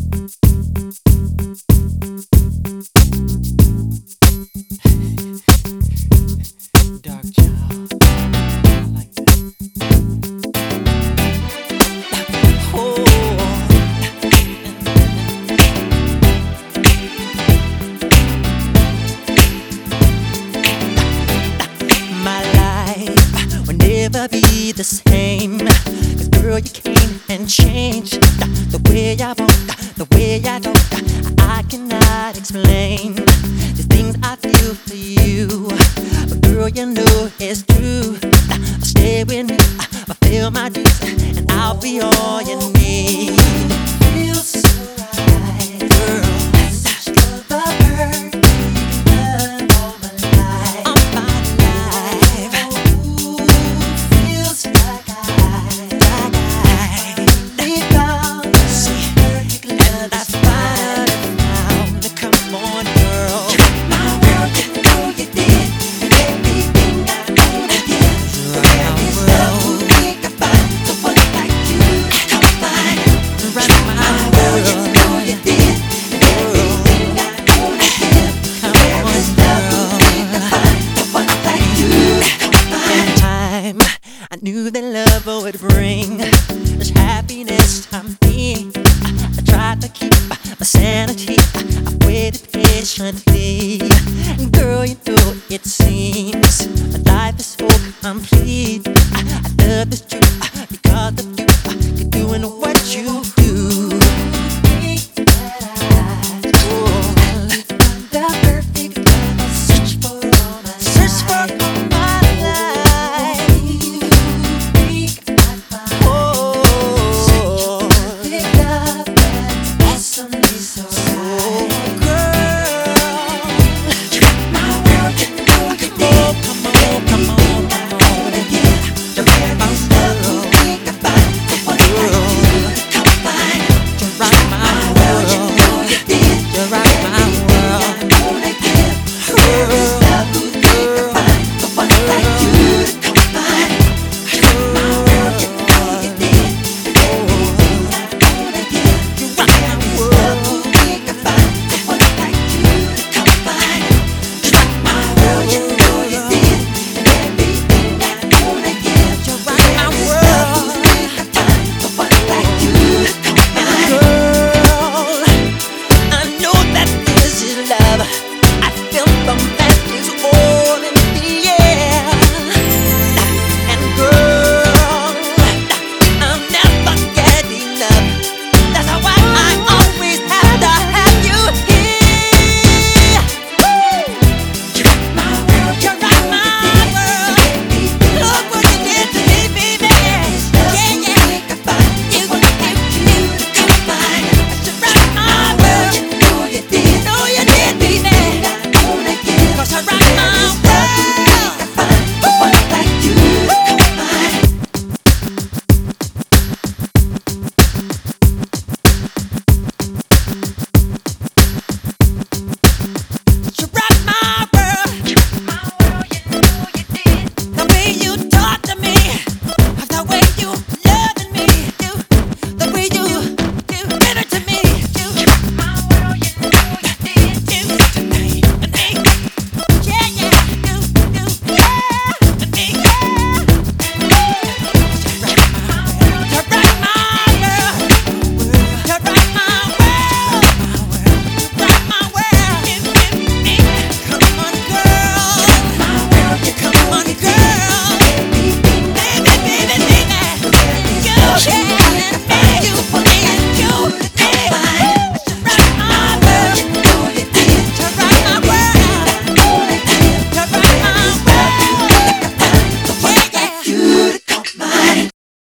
Dark child, I like that. Oh, my life will never be the same. 'Cause girl, you came and changed the way I walk, the way I talk. I cannot explain the things I feel for you. But girl, you know it's true. I'll stay with you, I'll feel my dues, and I'll be all you need. Feels so right, girl. Such the bird all my life. All my life. Ooh, feels like I lay down. See, and I found the come on, girl. My world, you know you did everything I wanna give. There is nothing to find someone like you. Come find my world, you know you did everything I wanna give. There is nothing to find someone like you. Come find. Time I knew that love would bring this happiness to me. I tried to keep my sanity. I waited patiently. Girl, you know it seems my life is so complete.